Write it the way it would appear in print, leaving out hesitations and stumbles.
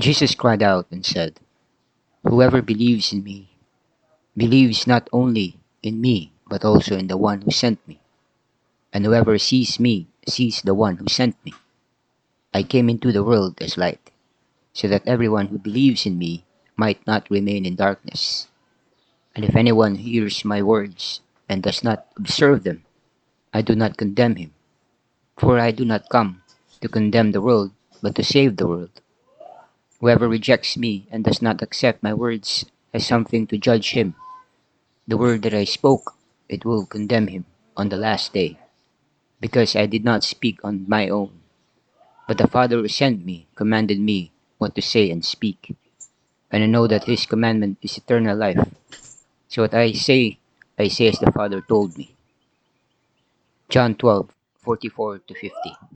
Jesus cried out and said, "Whoever believes in me believes not only in me, but also in the one who sent me. And whoever sees me sees the one who sent me. I came into the world as light, so that everyone who believes in me might not remain in darkness. And if anyone hears my words and does not observe them, I do not condemn him. For I do not come to condemn the world, but to save the world. Whoever rejects me and does not accept my words has something to judge him. The word that I spoke, it will condemn him on the last day, because I did not speak on my own, but the Father who sent me commanded me what to say and speak. And I know that his commandment is eternal life. So what I say as the Father told me." John 12:44 to 50.